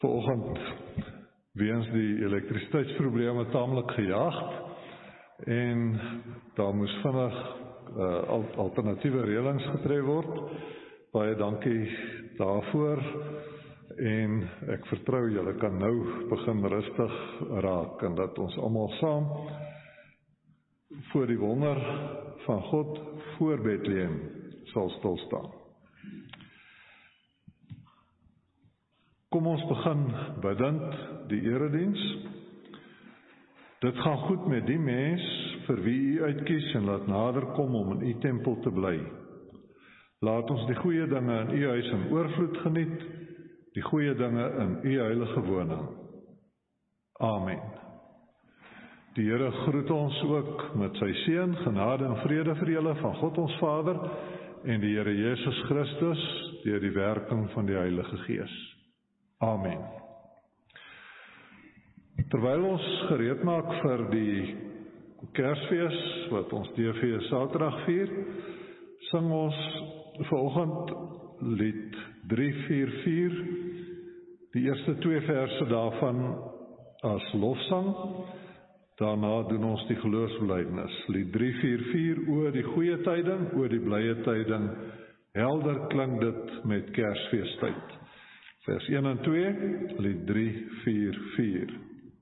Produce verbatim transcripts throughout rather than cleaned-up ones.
Vanoggend weens die elektrisiteitsprobleme taamlik gejaagd en daar moes vinnig uh, alternatiewe reëlings getref word. Baie dankie daarvoor en ek vertrou julle kan nou begin rustig raak en dat ons almal saam voor die wonder van God voor Bethlehem sal stil staan. Kom ons begin bidend die erediens. Dit gaan goed met die mens vir wie u uitkies en laat nader kom om in u tempel te bly. Laat ons die goeie dinge in u huis in oorvloed geniet, die goeie dinge in u heilige woning. Amen. Die Here groet ons ook met sy seën, genade en vrede vir julle van God ons Vader en die Here Jesus Christus deur die werking van die Heilige Gees. Amen. Terwyl ons gereed maak vir die Kersfees wat ons D V Saterdag vier, sing ons vanoggend lied drie vier vier, die eerste twee verse daarvan as lofsang. Daarna doen ons die geloofsbelijdenis. Lied drie vier vier oor die goeie tyding, oor die blye tyding. Helder klink dit met Kersfeestyd. Vers een en twee, lied drie vier vier.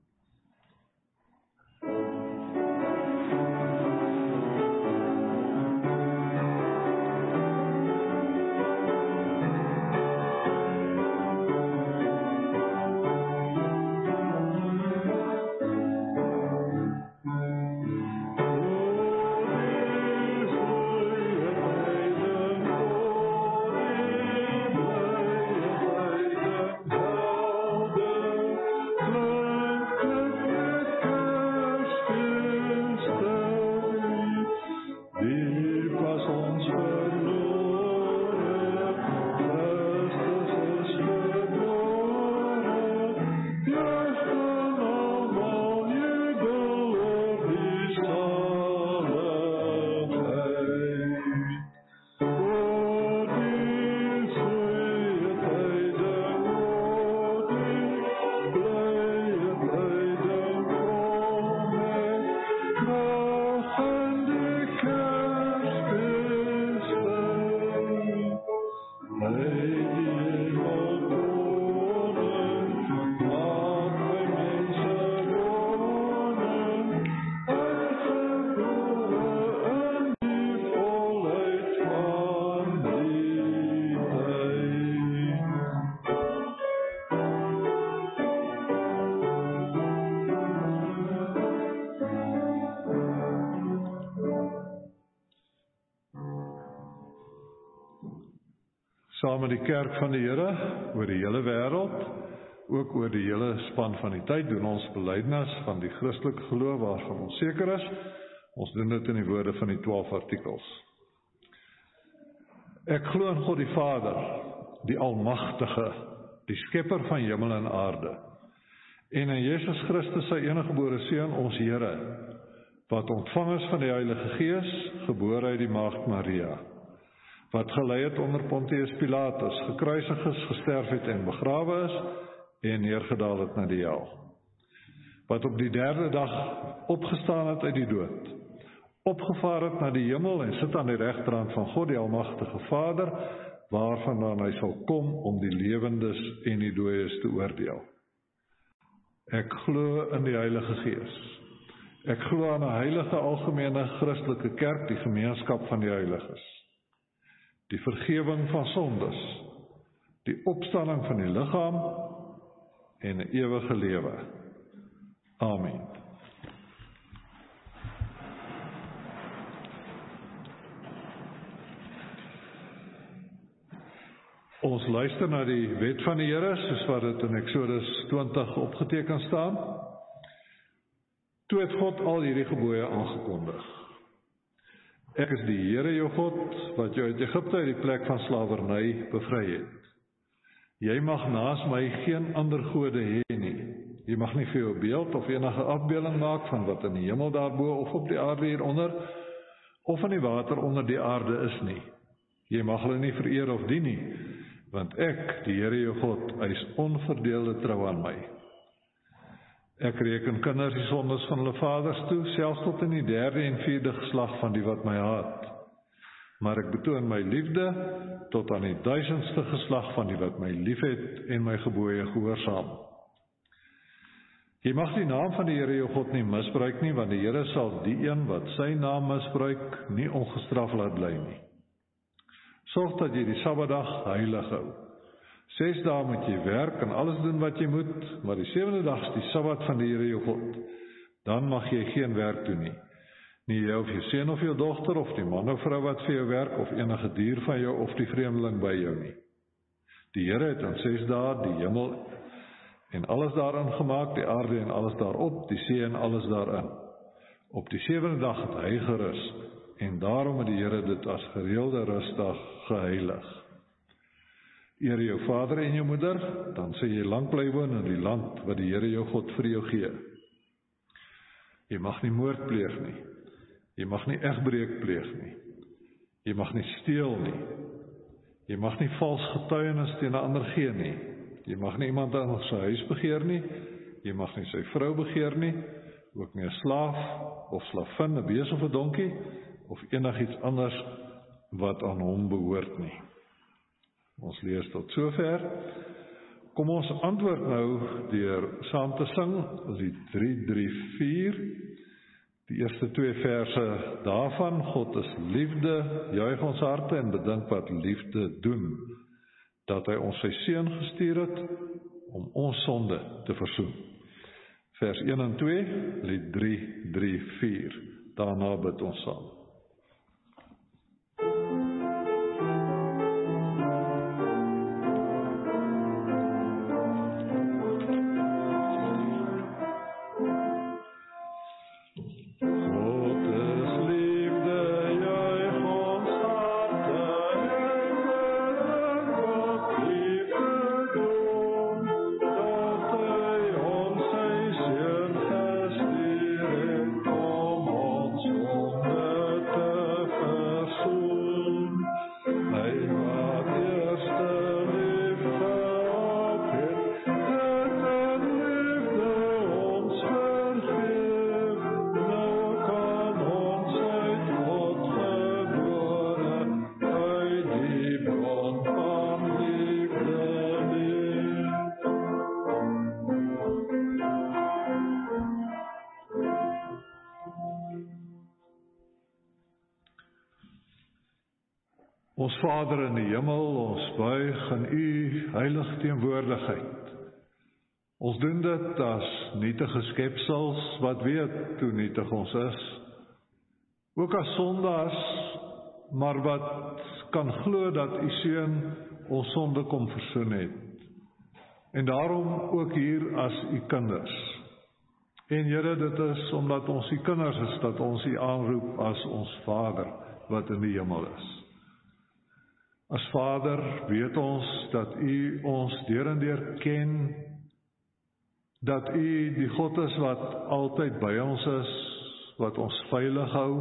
Saam met die kerk van die Here, oor die hele wêreld, ook oor die hele span van die tyd, doen ons belydenis van die Christelike geloof waarvan ons seker is. Ons doen dit in die woorde van die twaalf artikels. Ek glo in God die Vader, die Almagtige, die Skepper van hemel en aarde, en in Jesus Christus sy eniggebore Seun, ons Here, wat ontvang is van die Heilige Gees, gebore uit die Maagd Maria, wat gelei het onder Pontius Pilatus, gekruisig is, gesterf het en begrawe is, en neergedaal het na die hel. Wat op die derde dag opgestaan het uit die dood, opgevaar het na die hemel en sit aan die regterhand van God die Almagtige Vader, waarvandaan hy sal kom om die lewendes en die dooies te oordeel. Ek glo in die Heilige Gees. Ek glo aan 'n heilige algemene Christelike kerk, die gemeenskap van die heiliges, die vergewing van sondes, die opstanding van die liggaam en 'n ewige lewe. Amen. Ons luister na die wet van die Here, soos wat dit in Eksodus twintig opgeteken staan. Toe het God al hierdie gebooie aangekondig. Ek is die Here jou God, wat jou uit Egipte uit die plek van slawerny bevry het. Jy mag naas my geen ander gode hê nie. Jy mag nie vir jou beeld of enige afbeelding maak van wat in die hemel daarbo of op die aarde hieronder, of in die water onder die aarde is nie. Jy mag hulle nie vereer of dien nie, want ek, die Here jou God, eis onverdeelde trou aan my. Ek reken kinders die sondes van hulle vaders toe, selfs tot in die derde en vierde geslag van die wat my haat. Maar ek betoon my liefde tot aan die duisendste geslag van die wat my liefhet en my gebooie gehoorsaam. Jy mag die naam van die Here jou God nie misbruik nie, want die Here sal die een wat sy naam misbruik, nie ongestraf laat bly nie. Sorg dat jy die Sabbatdag heilig hou. Ses dae moet jy werk en alles doen wat jy moet, maar die sewende dag is die Sabbat van die Here jou God. Dan mag jy geen werk doen nie. Nie jy of jou seun of jou dogter, of die man of vrou wat vir jou werk, of enige dier van jou, of die vreemdeling by jou nie. Die Here het aan ses dae die hemel en alles daarin gemaak, die aarde en alles daarop, die see en alles daarin. Op die sewende dag het hy gerus, en daarom het die Here dit as gereelde rustdag geheilig. Eer jou vader en jou moeder, dan sal jy lank bly woon in die land wat die Here jou God vir jou gee. Jy mag nie moord pleeg nie. Jy mag nie egbreek pleeg nie. Jy mag nie steel nie. Jy mag nie vals getuienis teen 'n ander gee nie. Jy mag nie iemand in sy huis begeer nie. Jy mag nie sy vrou begeer nie, ook nie 'n slaaf of slavin, 'n bees of 'n donkie, of enigiets anders wat aan hom behoort nie. Ons lees tot sover. Kom ons antwoord nou deur saam te sing, lied drie drie vier, die eerste twee verse daarvan. God is liefde, juig ons harte en bedink wat liefde doen, dat hy ons sy seun gestuur het om ons sonde te versoen. Vers een en twee, lied drie drie vier, daarna bid ons saam. Ons Vader in die hemel, ons buig in U heilige teenwoordigheid. Ons doen dit as nietige skepsels wat weet hoe nietig ons is. Ook as sondaars, maar wat kan glo dat U seun ons sonde kom versoen het. En daarom ook hier as U kinders. En Here, dit is omdat ons U kinders is, dat ons U aanroep as ons Vader wat in die hemel is. As Vader weet ons dat U ons deur en deur ken, dat U die God is wat altyd by ons is, wat ons veilig hou,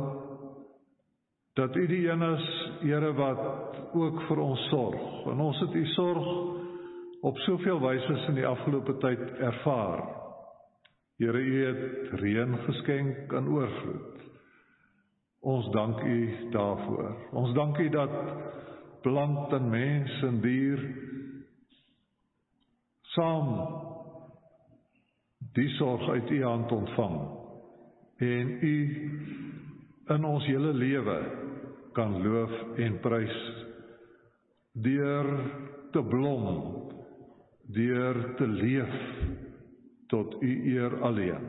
dat U die een is, Here, wat ook vir ons sorg. En ons het U sorg op soveel wyse in die afgelope tyd ervaar. Here, U het reën geskenk in oorvloed. Ons dank U daarvoor. Ons dank U dat plant en mens en dier saam die sorg uit U hand ontvang en U in ons hele lewe kan loof en prys deur te blom, deur te leef tot U eer alleen.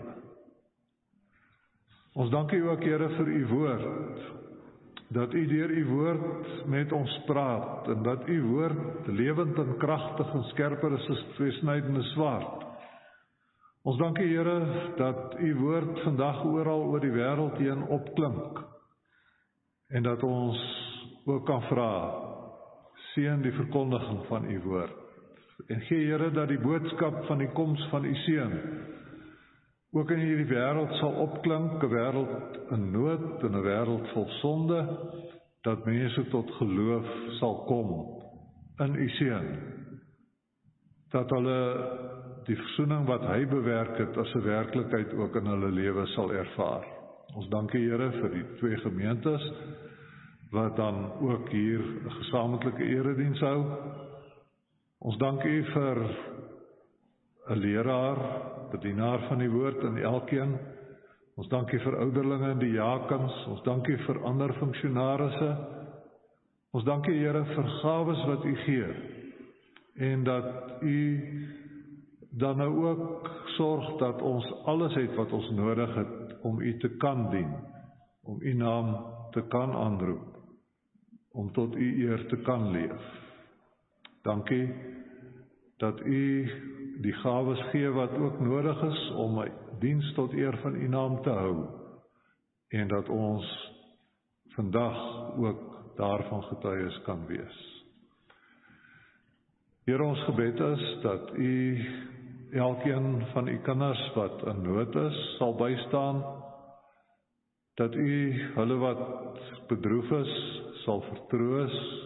Ons dank U ook, Here, vir U woord, dat U deur U woord met ons praat, en dat U woord lewend en kragtig en skerper is as 'n tweesnydende swaard. Ons dank U, Here, dat U woord vandag oral oor die wêreld heen opklink, en dat ons ook kan vra, seën die verkondiging van U woord, en gee, Here, dat die boodskap van die koms van U seun ook in hierdie wêreld sal opklink, 'n wêreld in nood en 'n wêreld vol sonde, dat mense tot geloof sal kom in U Seun, dat hulle die versoening wat Hy bewerk het as 'n werklikheid ook in hulle lewe sal ervaar. Ons dank U, Here, vir die twee gemeentes wat dan ook hier 'n gesamentlike erediens hou. Ons dank U vir 'n leraar, bedienaar van die woord in elkeen. Ons dank U vir ouderlinge en die diakens. Ons dank U vir ander funksionarisse. Ons dank U, Here, vir gawes wat U gee en dat U dan nou ook sorg dat ons alles het wat ons nodig het om U te kan dien, om U naam te kan aanroep, om tot U eer te kan leef. Dankie dat U die gawes gee wat ook nodig is om 'n diens tot eer van U naam te hou en dat ons vandag ook daarvan getuies kan wees. Here, ons gebed is dat U elkeen van U kinders wat in nood is, sal bystaan, dat U hulle wat bedroef is, sal vertroos,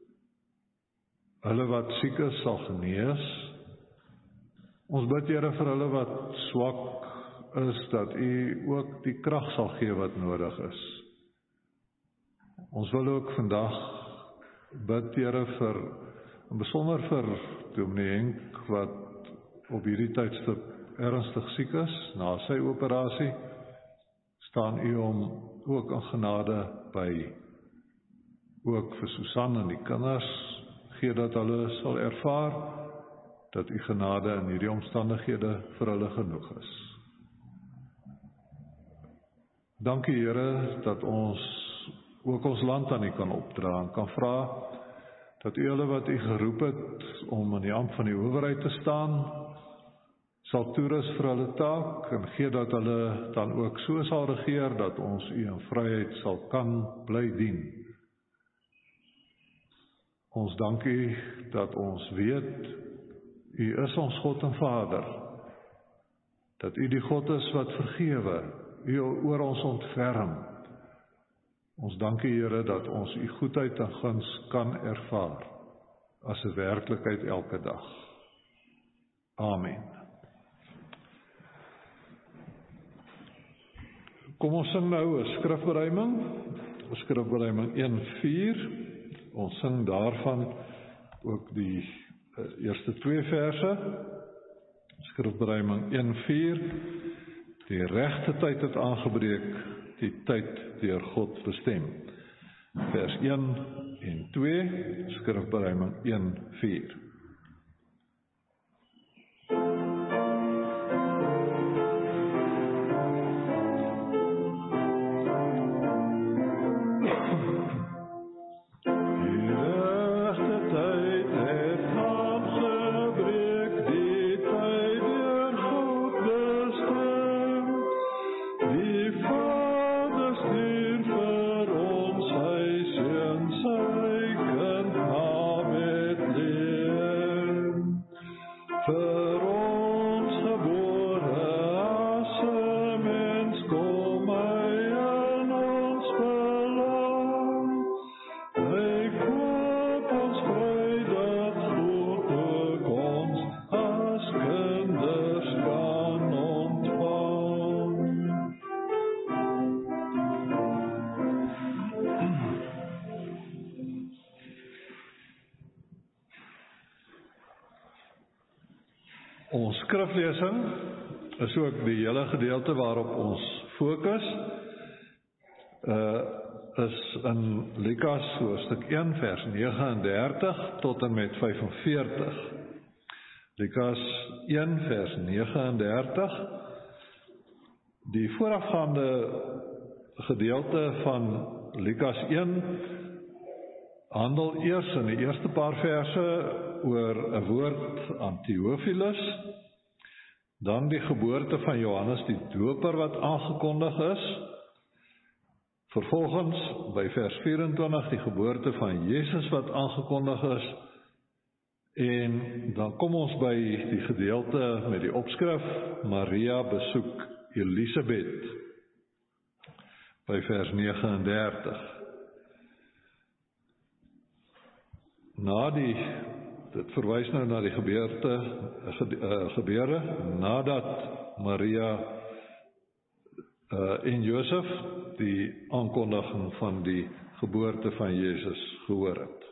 hulle wat siek is, sal genees. Ons bid, Here, vir hulle wat swak is, dat U ook die krag sal gee wat nodig is. Ons wil ook vandag bid, Here, vir, en besonder vir Dominee Henk, wat op hierdie tydstip ernstig siek is, na sy operasie, staan U hom ook in genade by. Ook vir Susan en die kinders, gee dat hulle sal ervaar, dat U genade in hierdie omstandighede vir hulle genoeg is. Dankie, Here, dat ons ook ons land aan U kan opdra en kan vra, dat U hulle wat U geroep het om in die ampt van die owerheid te staan, sal toerus vir hulle taak en gee dat hulle dan ook so sal regeer, dat ons U in vryheid sal kan bly dien. Ons dank U dat ons weet, U is ons God en Vader, dat U die God is wat vergewe, U oor ons ontferm. Ons dank U, Here, dat ons U goedheid en guns kan ervaar, as 'n werklikheid elke dag. Amen. Kom ons sing nou 'n skrifberuiming, skrifberuiming een vier. Ons sing daarvan ook die uh, eerste twee verse. Skrifberuiming een vier. Die regte tyd het aangebreek, die tyd deur God bestem. Vers een en twee, skrifberuiming een vier. Ons skriflesing is ook die hele gedeelte waarop ons fokus, uh, is in Lukas hoofstuk een vers nege en dertig tot en met vyf en veertig. Lukas een vers nege en dertig. Die voorafgaande gedeelte van Lukas een handel eers in die eerste paar verse oor 'n woord aan Theophilus, dan die geboorte van Johannes die Doper wat aangekondig is, vervolgens by vers vyf-en-twintig die geboorte van Jesus wat aangekondig is, en dan kom ons by die gedeelte met die opskrif Maria besoek Elisabeth by vers nege en dertig. na die, dit verwys nou na die gebeurte, gebe, uh, gebeure, nadat Maria uh, en Josef die aankondiging van die geboorte van Jesus gehoor het.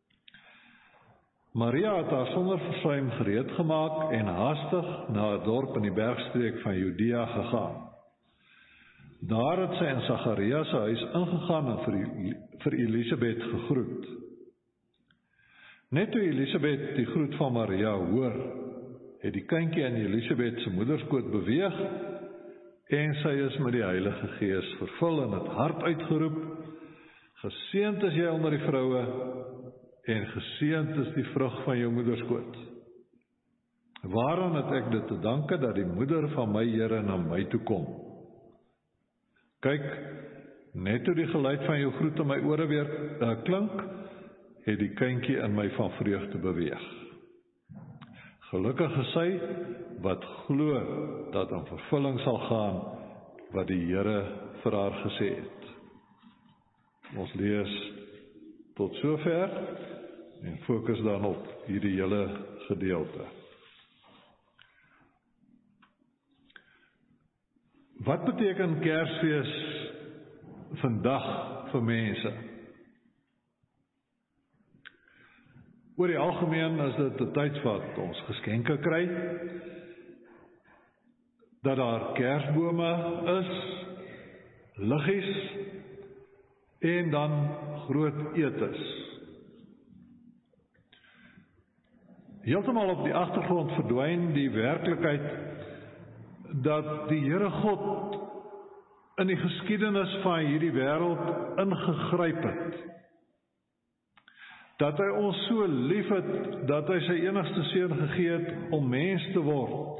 Maria het haar sonder versuim gereed gemaak en haastig na 'n dorp in die bergstreek van Judea gegaan. Daar het sy in Sagaria se huis ingegaan en vir, vir Elisabeth gegroet. Net toe Elisabeth die groet van Maria hoor, het die kindjie in Elisabeth se moederskoot beweeg en sy is met die Heilige Gees vervul en het hard uitgeroep: "Geseënd is jy onder die vroue en geseënd is die vrug van jou moederskoot. Waaraan het ek dit te danke dat die moeder van my Here na my toe kom? Kyk, net toe die geluid van jou groet in my ore weer uh, klink, het die kindjie in my van vreugde beweeg. Gelukkig is sy wat glo dat in vervulling sal gaan wat die Here vir haar gesê het." Ons lees tot sover en fokus dan op hierdie hele gedeelte. Wat beteken Kersfees vandag vir mense? Oor die algemeen is dit 'n tyd wat ons geskenke kry, dat daar kersbome is, liggies en dan groot etes. Heeltemal op die agtergrond verdwyn die werklikheid dat die Here God in die geskiedenis van hierdie wêreld ingegryp het. Dat hy ons so lief het, dat hy sy enigste seun gegee het om mens te word.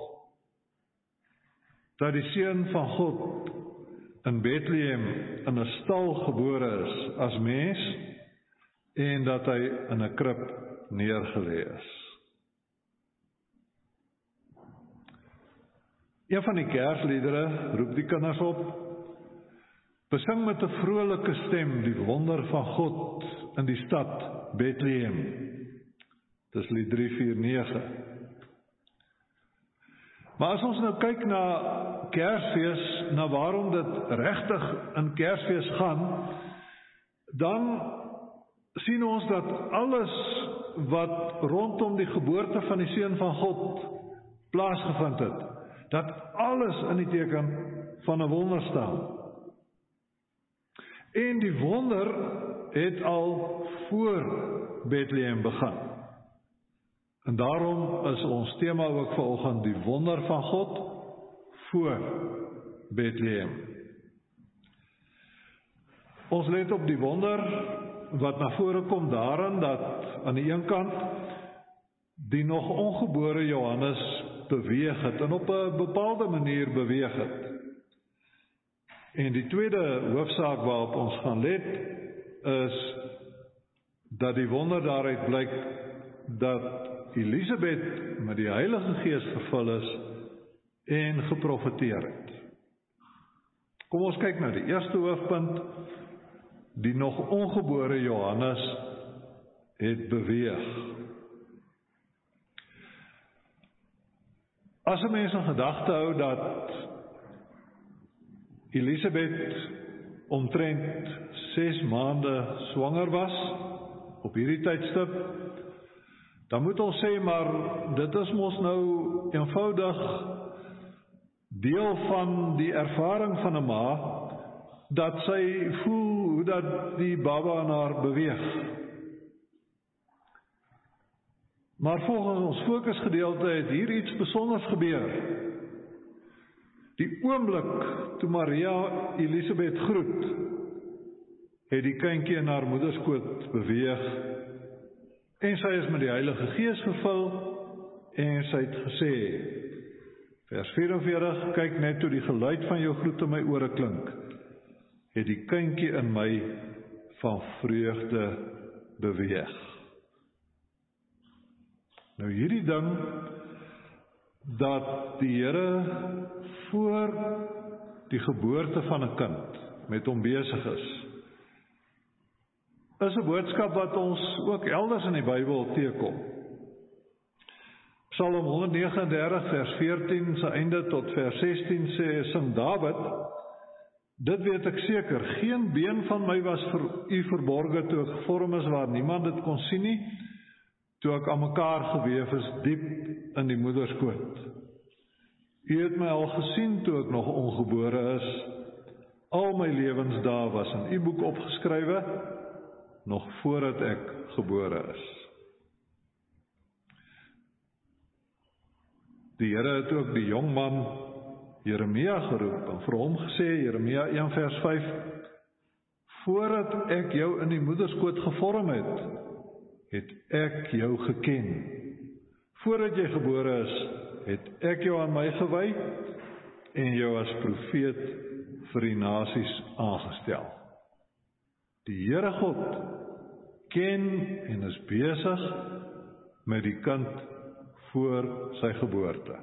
Dat die seun van God in Bethlehem in 'n stal gebore is as mens en dat hy in 'n krib neergelê is. Een van die Kersliedere roep die kinders op: "Besing met 'n vrolike stem die wonder van God in die stad Bethlehem." Dis lied drie vier nege. Maar as ons nou kyk na Kersfees, na waarom dit regtig in Kersfees gaan, dan sien ons dat alles wat rondom die geboorte van die seun van God plaasgevind het, dat alles in die teken van 'n wonder staan. En die wonder het al voor Bethlehem begin. En daarom is ons tema ook vanoggend die wonder van God voor Bethlehem. Ons let op die wonder wat na vore kom daarin dat aan die een kant die nog ongebore Johannes beweeg het en op 'n bepaalde manier beweeg het. En die tweede hoofsaak waarop ons gaan let is dat die wonder daaruit blyk dat Elisabeth met die Heilige Gees vervul is en geprofeteer het. Kom ons kyk na die eerste hoofpunt. Die nog ongebore Johannes het beweeg. As 'n mens in gedagte hou dat Elisabeth omtrent ses maande swanger was op hierdie tydstip, dan moet ons sê, maar dit is mos nou eenvoudig deel van die ervaring van 'n ma, dat sy voel hoe dat die baba aan haar beweeg. Maar volgens ons fokusgedeelte het hier iets besonders gebeur. Die oomblik toe Maria Elisabeth groet, het die kindjie in haar moederskoot beweeg en sy is met die Heilige Gees vervul en sy het gesê, vers vyf-en-veertig, kyk net toe die geluid van jou groet in my ore klink, het die kindjie in my van vreugde beweeg. Nou hierdie ding, dat die Here voor die geboorte van 'n kind met hom besig is, is 'n boodskap wat ons ook elders in die Bybel teekom. Psalm honderdnegenendertig vers veertien se einde tot vers sestien sê, sing Dawid, dit weet ek seker, geen been van my was vir u verborge toe ek gevorm is waar niemand dit kon sien nie, toe ek aan mekaar geweef is diep in die moederskoot. U het my al gesien toe ek nog ongebore is, al my lewensdae was in u boek opgeskrywe, nog voordat ek gebore is. Die Here het ook die jong man Jeremia geroep en vir hom gesê, Jeremia een vers vyf, voordat ek jou in die moederskoot gevorm het, het ek jou geken. Voordat jy gebore is, het ek jou aan my gewy en jou as profeet vir die nasies aangestel. Die Here God ken en is besig met die kind voor sy geboorte.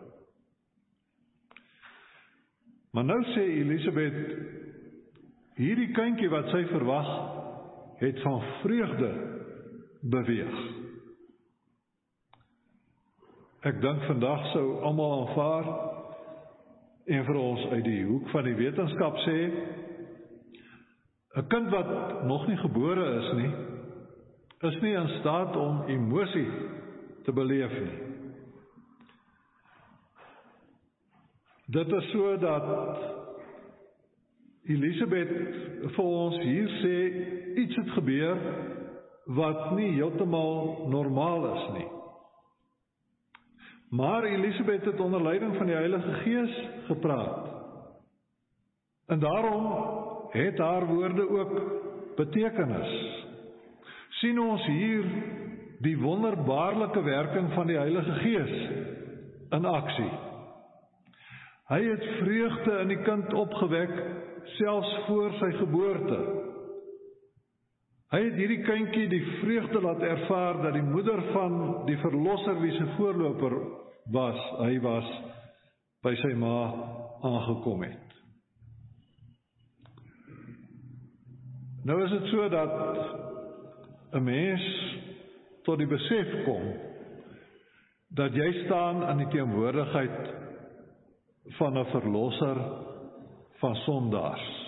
Maar nou sê Elisabeth, hierdie kindjie wat sy verwag, het van vreugde beweeg. Ek dink vandag sou almal aanvaar en vir ons uit die hoek van die wetenskap sê, 'n kind wat nog nie gebore is nie, is nie in staat om emosie te beleef nie. Dit is so dat Elisabeth vir ons hier sê, iets het gebeur wat nie heeltemal normaal is nie. Maar Elisabeth het onder leiding van die Heilige Gees gepraat. En daarom het haar woorde ook betekenis. Sien ons hier die wonderbaarlike werking van die Heilige Gees in aksie. Hy het vreugde in die kind opgewek, selfs voor sy geboorte. Hy het hierdie kindjie die vreugde laat ervaar dat die moeder van die verlosser wie sy voorloper was, hy was, by sy ma aangekom het. Nou is dit so dat 'n mens tot die besef kom, dat jy staan in die teenwoordigheid van 'n verlosser van sondaars.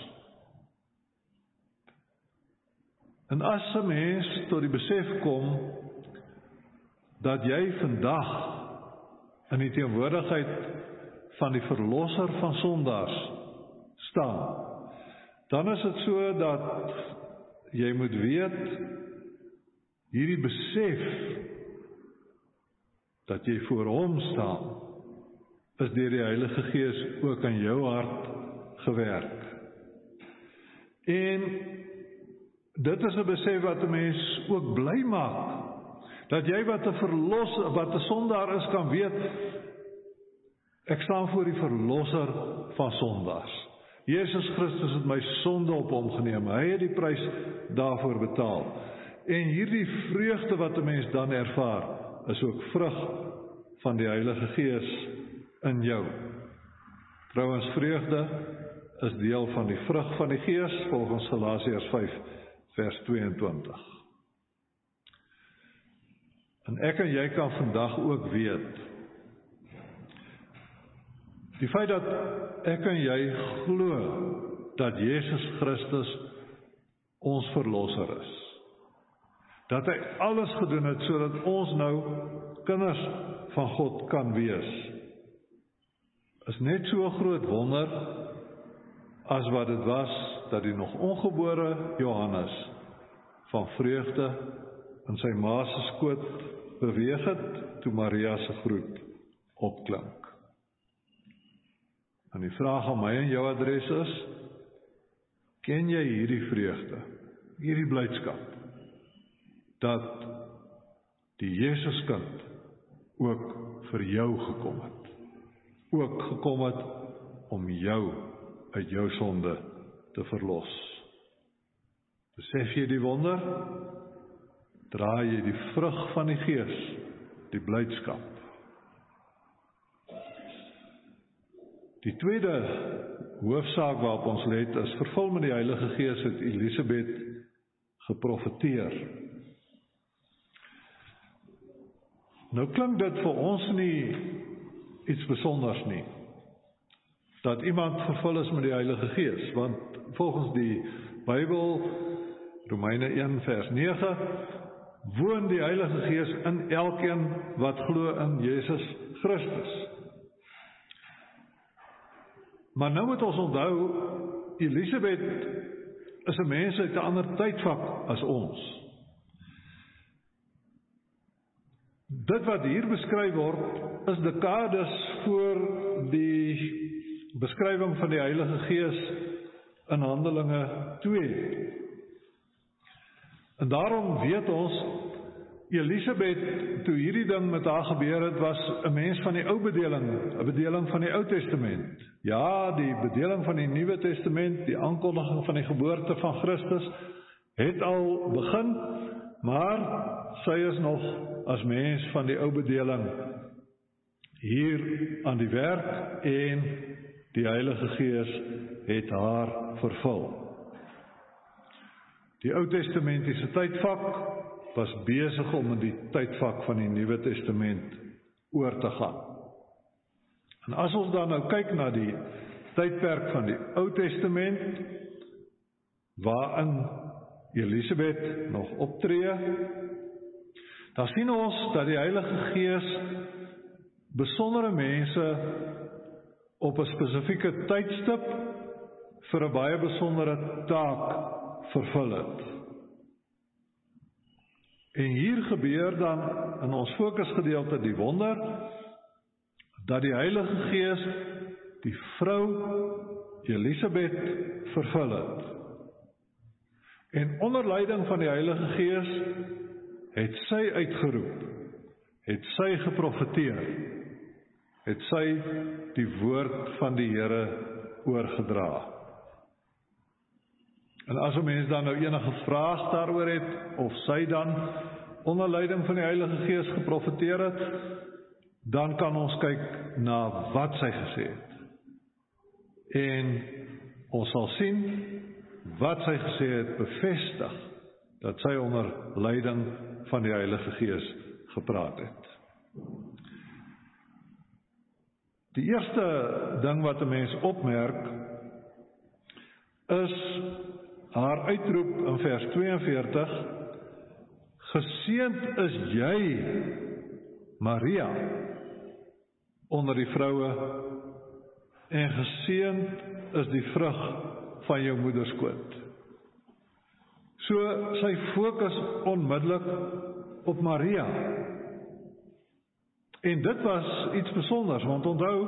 En as 'n mens tot die besef kom, dat jy vandag in die teenwoordigheid van die verlosser van sondaars staan, dan is dit so dat jy moet weet, hierdie besef dat jy voor hom staan, is deur die Heilige Gees ook aan jou hart gewerk. En dit is 'n besef wat 'n mens ook bly maak, dat jy wat 'n verlosser, wat 'n sondaar is, kan weet, ek staan voor die verlosser van sondaars. Jesus Christus het my sonde op hom geneem, hy het die prys daarvoor betaal. En hierdie vreugde wat 'n mens dan ervaar, is ook vrug van die Heilige Gees in jou. Trouwens, vreugde is deel van die vrug van die Gees, volgens Galasiërs vyf vers tweeëntwintig. En ek en jy kan vandag ook weet, die feit dat ek en jy glo dat Jesus Christus ons verlosser is, dat hy alles gedoen het sodat ons nou kinders van God kan wees, is net so 'n groot wonder as wat dit was dat die nog ongebore Johannes van vreugde in sy ma se skoot beweeg het toe Maria se groet opklink. En die vraag aan my en jou adres is, ken jy hierdie vreugde, hierdie blydskap, dat die Jesuskind ook vir jou gekom het, ook gekom het om jou uit jou sonde te verlos. Besef jy die wonder? Dra jy die vrug van die Gees, die blydskap? Die tweede hoofsaak waarop ons let is, vervul met die Heilige Gees het Elisabeth geprofeteer. Nou klink dit vir ons nie iets besonders nie, dat iemand vervul is met die Heilige Gees, want volgens die Bybel, Romeine een vers nege, woon die Heilige Gees in elkeen wat glo in Jesus Christus. Maar nou moet ons onthou, Elisabeth is 'n mens uit 'n ander tydvak as ons. Dit wat hier beskryf word, is dekades voor die beskrywing van die Heilige Gees in Handelinge twee. En daarom weet ons, Elisabeth, toe hierdie ding met haar gebeur het, was 'n mens van die ou bedeling, 'n bedeling van die Ou Testament. Ja, die bedeling van die Nuwe Testament, die aankondiging van die geboorte van Christus, het al begin, maar sy is nog as mens van die ou bedeling hier aan die werk en die Heilige Gees het haar vervul. Die Ou Testamentiese tydvak was besig om in die tydvak van die Nuwe Testament oor te gaan. En as ons dan nou kyk na die tydperk van die Ou Testament, waarin Elisabeth nog optree, dan sien ons dat die Heilige Gees besondere mense op 'n spesifieke tydstip vir 'n baie besondere taak vervul het. En hier gebeur dan in ons fokusgedeelte die wonder, dat die Heilige Gees die vrou Elisabeth vervul het. En onder leiding van die Heilige Gees het sy uitgeroep, het sy geprofeteer, het sy die woord van die Here oorgedra. En as 'n mens dan nou enige vraag daaroor het, of sy dan onder leiding van die Heilige Gees geprofeteer het, dan kan ons kyk na wat sy gesê het. En ons sal sien, wat sy gesê het bevestig, dat sy onder leiding van die Heilige Gees gepraat het. Die eerste ding wat 'n mens opmerk, is haar uitroep in vers tweeënveertig, geseënd is jy, Maria, onder die vroue, en geseënd is die vrug van jou moederskoot. So, sy fokus onmiddellik op Maria. En dit was iets besonders, want onthou,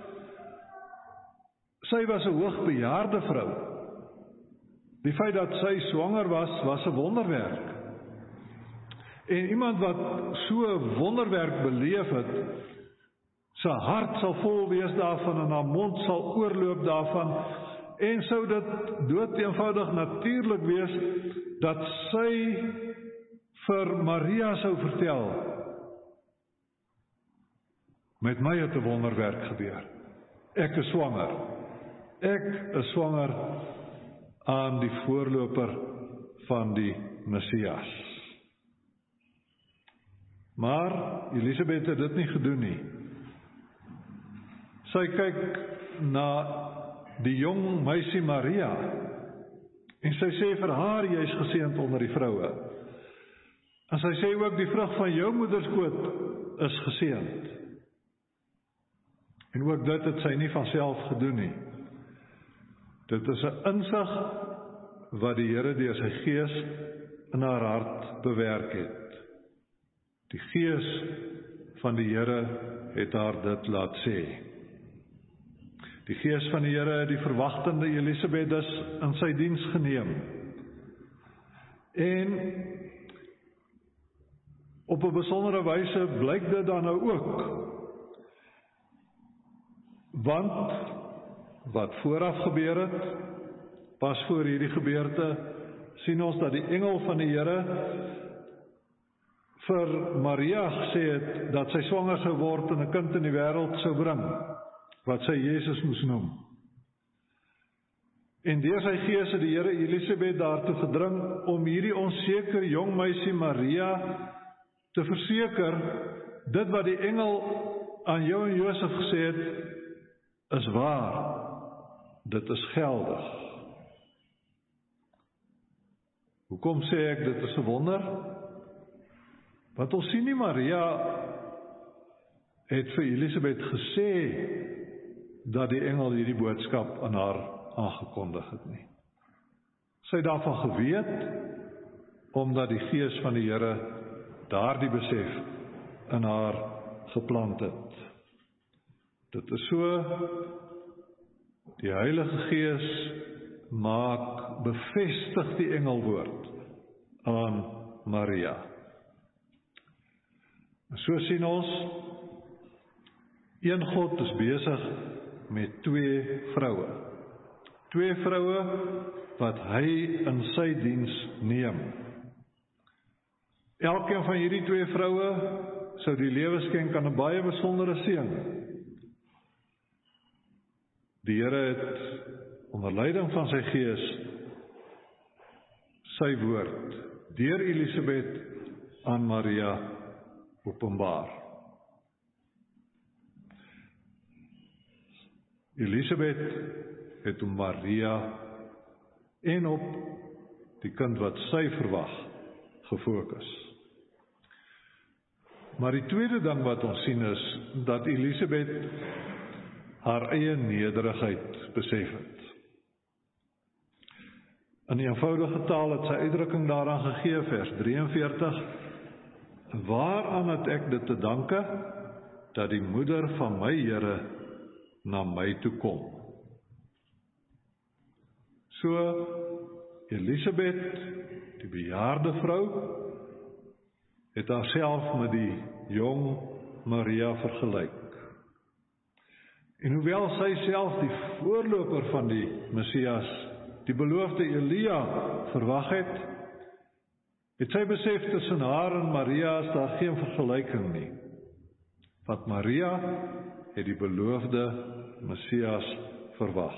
sy was 'n hoogbejaarde vrou. Die feit dat sy swanger was, was 'n wonderwerk. En iemand wat so 'n wonderwerk beleef het, sy hart sal vol wees daarvan en haar mond sal oorloop daarvan, en sou dit dood eenvoudig natuurlik wees dat sy vir Maria sou vertel, met my het 'n wonderwerk gebeur. Ek is swanger. Ek is swanger aan die voorloper van die Messias. Maar Elisabeth het dit nie gedoen nie. Sy kyk na die jong meisie Maria, en sy sê vir haar, jy is geseënd onder die vroue. En sy sê ook, die vrug van jou moederskoot is geseënd. En ook dit het sy nie van self gedoen nie. Dit is 'n insig wat die Here deur sy Gees in haar hart bewerk het. Die Gees van die Here het haar dit laat sê. Die Gees van die Here het die verwagtende Elisabeth dus in sy diens geneem. En op 'n besondere wyse blyk dit dan nou ook. Want wat vooraf gebeur het, pas voor hierdie gebeurte, sien ons dat die engel van die Here vir Maria gesê het dat sy swanger sou word en 'n kind in die wêreld sou bring, wat sy Jesus moes noem. En deur sy gees het die Here Elisabeth daartoe gedring om hierdie onsekere jong meisie Maria te verseker, dit wat die engel aan jou en Josef gesê het, is waar. Dit is geldig. Hoekom sê ek dit is 'n wonder? Want ons sien nie Maria het vir Elisabeth gesê dat die engel hierdie boodskap aan haar aangekondig het nie. Sy het daarvan geweet, omdat die Gees van die Here daardie besef in haar geplant het. Dit is so, die Heilige Gees maak, bevestig die engelwoord aan Maria. So sien ons, een God is besig met twee vroue. Twee vroue wat hy in sy diens neem. Elkeen van hierdie twee vroue sou die lewe skenk aan 'n baie besondere seun. Die Here het onder leiding van sy Gees sy woord deur Elisabeth aan Maria openbaar. Elisabeth het op Maria en op die kind wat sy verwag gefokus. Maar die tweede ding wat ons sien is, dat Elisabeth haar eie nederigheid besef het. In eenvoudige taal het sy uitdrukking daaraan gegee, vers drieënveertig, waaraan het ek dit te danke, dat die moeder van my Here na my toe kom. So, Elisabeth, die bejaarde vrou, het haarself met die jong Maria vergelyk. En hoewel sy self die voorloper van die Messias, die beloofde Elia, verwag het, het sy besef tussen haar en Maria is daar geen vergelyking nie. Want Maria het die beloofde Messias verwag.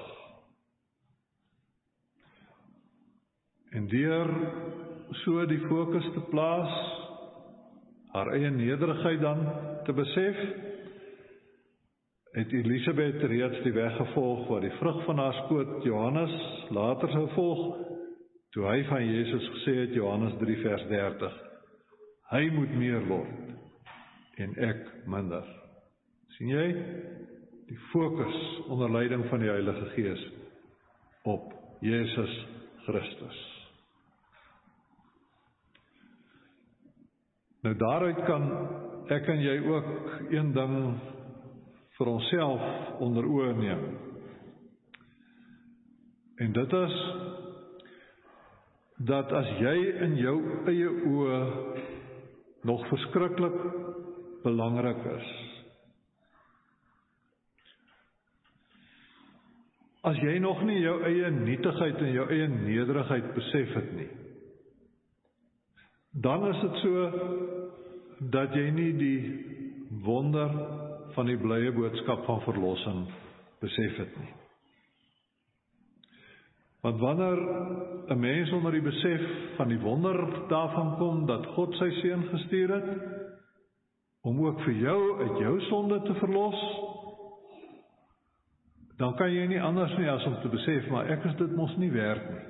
En deur so die fokus te plaas, haar eie nederigheid dan te besef, het Elisabeth reeds die weg gevolg wat die vrug van haar skoot Johannes later sou volg, toe hy van Jesus gesê het, Johannes drie vers dertig, hy moet meer word en ek minder. Sien jy? Die fokus onder leiding van die Heilige Gees op Jesus Christus. Nou daaruit kan ek en jy ook een ding vir onsself onder oë neem. En dit is, dat as jy in jou eie oë nog verskriklik belangrik is, as jy nog nie jou eie nietigheid en jou eie nederigheid besef het nie, dan is dit so, dat jy nie die wonder van die blye boodskap van verlossing besef het nie. Want wanneer 'n mens onder die besef van die wonder daarvan kom, dat God sy seun gestuur het, om ook vir jou uit jou sonde te verlos, dan kan jy nie anders nie as om te besef, maar ek is dit mos nie werd nie.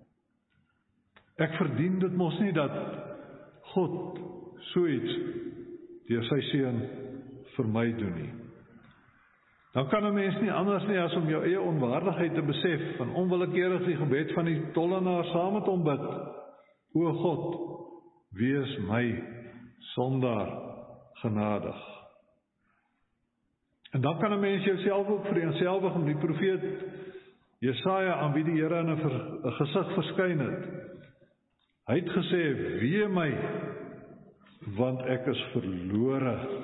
Ek verdien dit mos nie dat God so iets deur sy seun vir my doen nie. Dan kan 'n mens nie anders nie as om jou eie onwaardigheid te besef, en onwillekeurig die gebed van die tollenaar saam met hom bid. O God, wees my sondaar genadig. En dan kan 'n mens jouself ook vereenselwig om die profeet Jesaja, aan wie die Here in 'n gesig verskyn het. Hy het gesê, wee my, want ek is verlore.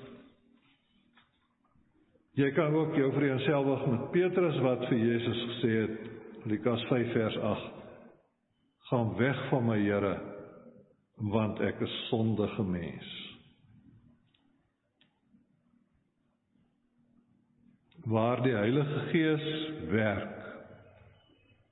Jy kan ook jou vereenselwig met Petrus, wat vir Jesus gesê het, Lukas vyf vers agt, gaan weg van my Here, want ek is sondige mens. Waar die Heilige Gees werk,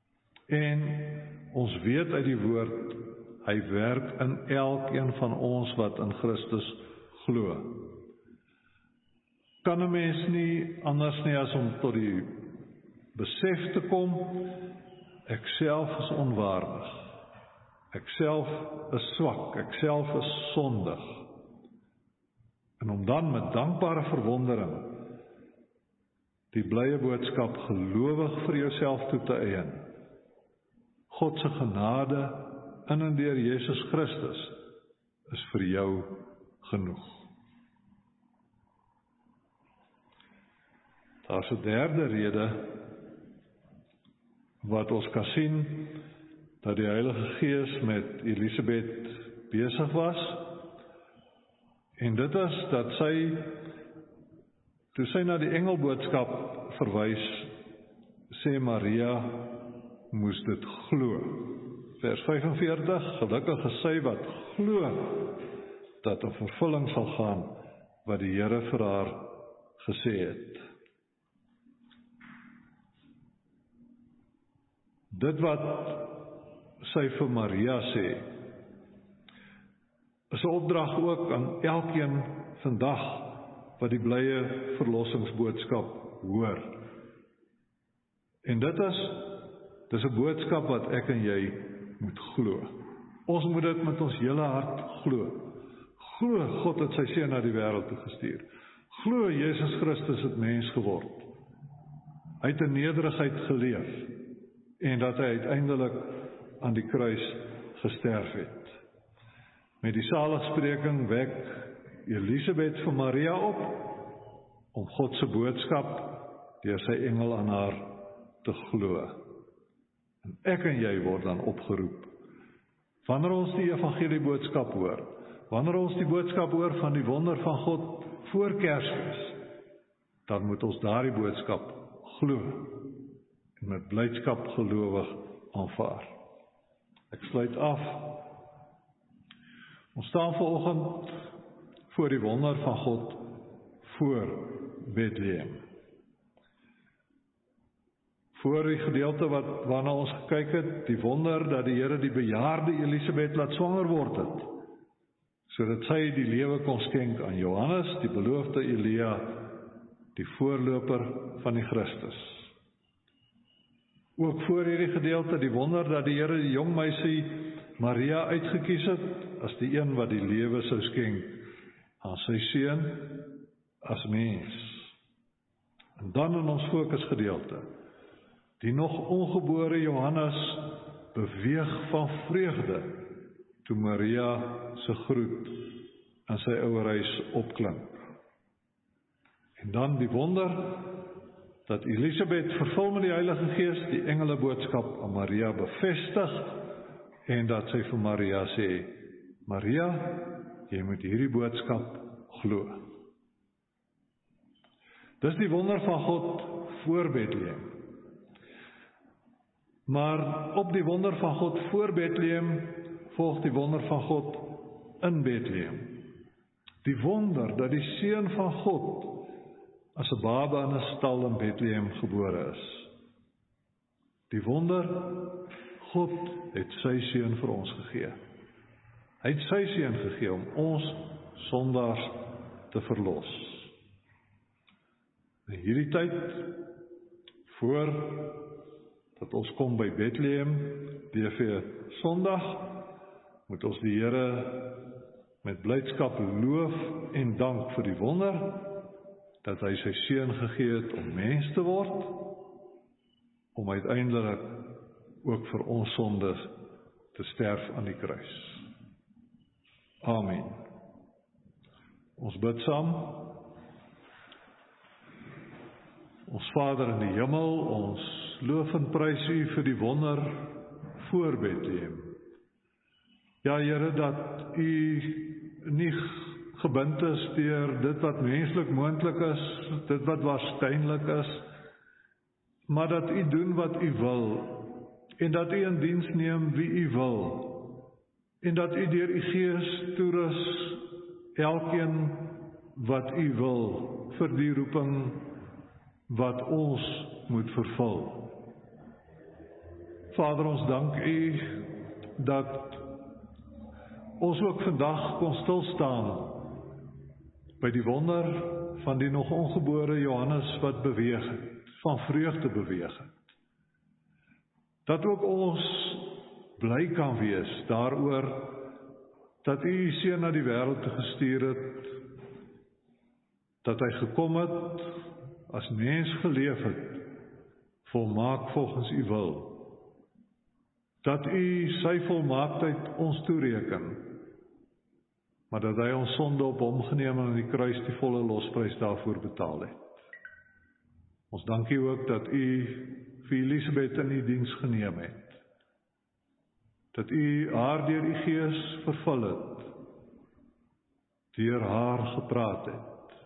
En ons weet uit die woord, hy werk in elkeen van ons wat in Christus glo. Kan 'n mens nie anders nie as om tot die besef te kom, ek self is onwaardig, ek self is swak, ek self is sondig. En om dan met dankbare verwondering die blye boodskap gelowig vir jouself toe te eien. God se genade in en deur Jesus Christus is vir jou genoeg. Daar's 'n derde rede wat ons kan sien dat die Heilige Gees met Elisabeth besig was, en dit is dat sy, toe sy na die engelboodskap verwys, sê Maria moes dit glo. Vers vyf en veertig, gelukkig is sy wat glo dat 'n vervulling sal gaan wat die Here vir haar gesê het. Dit wat sy vir Maria sê, is 'n opdrag ook aan elkeen vandag wat die blye verlossingsboodskap hoor. En dit is, dis 'n boodskap wat ek en jy moet glo. Ons moet dit met ons hele hart glo. Glo God het sy seun na die wêreld toe gestuur. Glo Jesus Christus het mens geword. Hy het in nederigheid geleef en dat hy uiteindelik aan die kruis gesterf het. Met die saligspreking wek Elisabeth vir Maria op om God se boodskap deur sy engel aan haar te glo. En ek en jy word dan opgeroep. Wanneer ons die evangelie boodskap hoor, wanneer ons die boodskap hoor van die wonder van God voor Kersfees, dan moet ons daardie boodskap glo en met blydskap gelowig aanvaar. Ek sluit af. Ons staan vanoggend voor die wonder van God voor Bethlehem. Voor die gedeelte wat waarna ons gekyk het, die wonder dat die Here die bejaarde Elisabeth laat swanger word het, sodat sy die lewe kon skenk aan Johannes, die beloofde Elia, die voorloper van die Christus. Ook voor hierdie gedeelte die wonder dat die Here die jong meisie Maria uitgekies het as die een wat die lewe sou skenk aan sy seun as mens. En dan in ons fokusgedeelte, die nog ongebore Johannes beweeg van vreugde toe Maria se groet in sy ouerhuis opklink. En dan die wonder dat Elisabeth vervul met die Heilige Gees die engele boodskap aan Maria bevestig en dat sy vir Maria sê, Maria, jy moet hierdie boodskap glo. Dis die wonder van God voor Bethlehem. Maar op die wonder van God voor Bethlehem volg die wonder van God in Bethlehem. Die wonder dat die seun van God as 'n baba in 'n stal in Bethlehem gebore is. Die wonder, God het sy seun vir ons gegee. Hy het sy seun gegee om ons sondaars te verlos. In hierdie tyd, voor dat ons kom by Bethlehem, D V Sondag, moet ons die Here met blydskap loof en dank vir die wonder, dat hy sy seun gegee het om mens te word, om uiteindelik ook vir ons sondes te sterf aan die kruis. Amen. Ons bid saam. Ons Vader in die hemel, ons loof en prys U vir die wonder voor Bethlehem. Ja, Here, dat U nie gebind is deur dit wat menslik moontlik is, dit wat waarskynlik is, maar dat U doen wat U wil, en dat U in diens neem wie U wil, en dat U deur U Gees toerus elkeen wat U wil vir die roeping wat ons moet vervul. Vader, ons dank U dat ons ook vandag kon stilstaan by die wonder van die nog ongebore Johannes wat beweeg het, van vreugde beweeg het. Dat ook ons bly kan wees daaroor dat U U Seun na die wêreld gestuur het, dat hy gekom het, as mens geleef het, volmaak volgens U wil. Dat U sy volmaaktheid ons toereken, maar dat hy ons sonde op hom geneem en aan die kruis die volle losprys daarvoor betaal het. Ons dank U ook dat U vir Elisabeth in U diens geneem het. Dat U haar deur U Gees vervul het, deur haar gepraat het.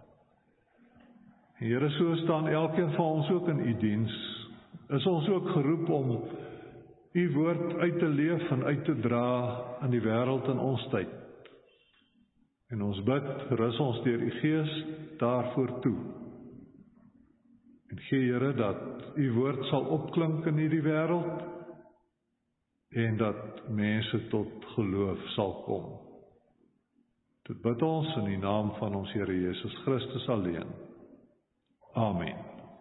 Here, so staan elkeen van ons ook in U diens, is ons ook geroep om U woord uit te leef en uit te dra in die wêreld in ons tyd. En ons bid, rus ons deur U Gees daarvoor toe. En gee Here dat U woord sal opklink in hierdie wêreld en dat mense tot geloof sal kom. Dit bid ons in die naam van ons Here Jesus Christus alleen. Amen.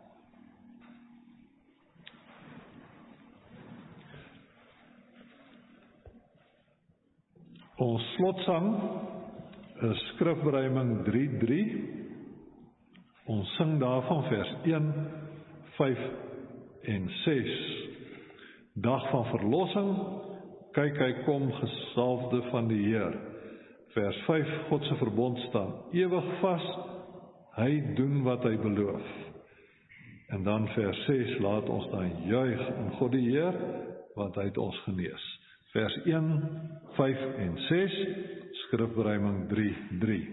Ons slotsang is Skrifberuiming drie drie. Ons sing daarvan vers een, vyf en ses. Dag van verlossing, kyk hy kom, gesalfde van die Heer. Vers vyf, God se verbond staan ewig vas, hy doen wat hy beloof. En dan vers ses, laat ons dan juig in God die Heer, want hy het ons genees. Vers een, vyf en ses, Skrifberuiming drie drie.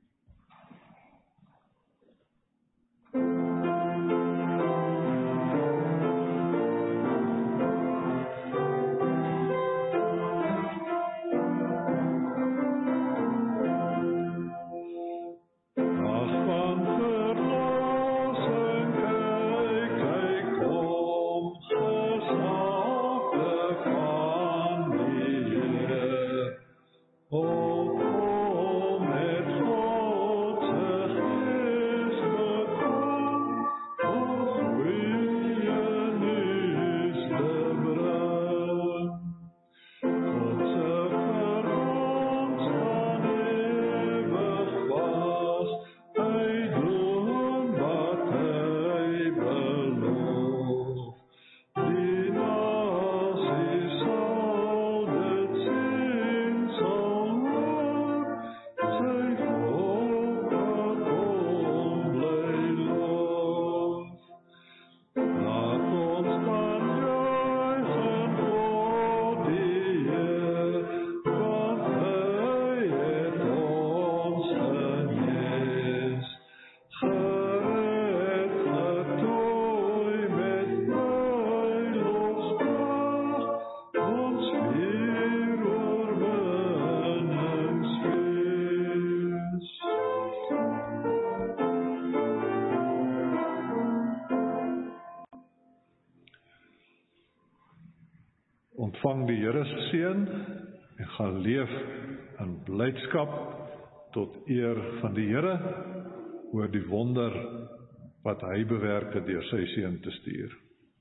Ontvang die Here se seën en gaan leef in blydskap tot eer van die Here oor die wonder wat hy bewerk het deur sy seun te stuur.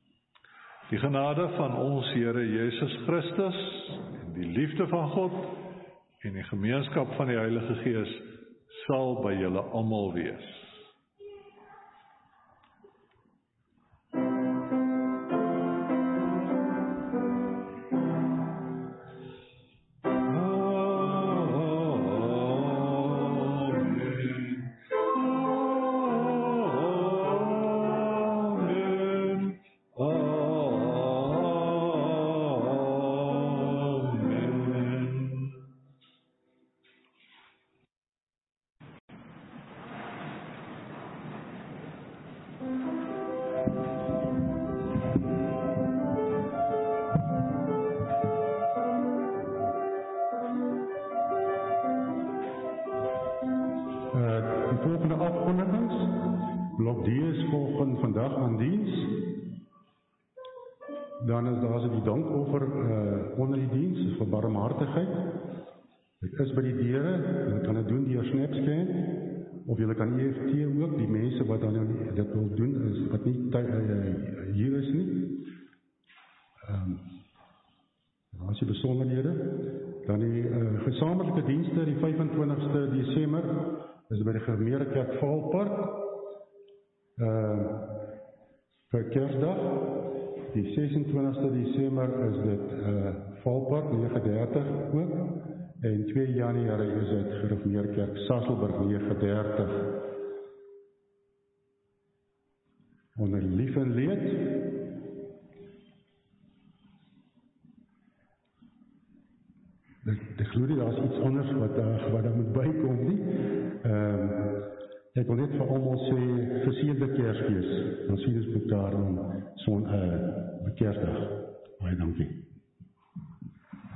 Die genade van ons Here Jesus Christus en die liefde van God en die gemeenskap van die Heilige Gees sal by julle almal wees. Dan is daar die dankoffer uh, onder die diens vir barmhartigheid. Dit is by die deure, jy kan dit doen deur SnapScan, of jy kan E F T ook, die mense wat dan dit wil doen, is, wat nie uh, hier is nie. Um, daar is die besonderhede. Dan die uh, gesamentlike dienste, die vyfentwintigste Desember, is by die Gemeerkerk Vaalpark, uh, vir Kersdag. Die sesentwintigste Desember is dit uh, Vaalpark, nege dertig ook, en twee Januarie is dit Gereformeerde Kerk Sasolburg, nege dertig. Onder lief en leed, ek glo nie, daar is iets anders wat, uh, wat daar moet bykom nie. Um, ek wil net vir almal sê, geseënde Kersfees, dan sien ons mekaar om so'n uh, Kersdag. Baie dankie.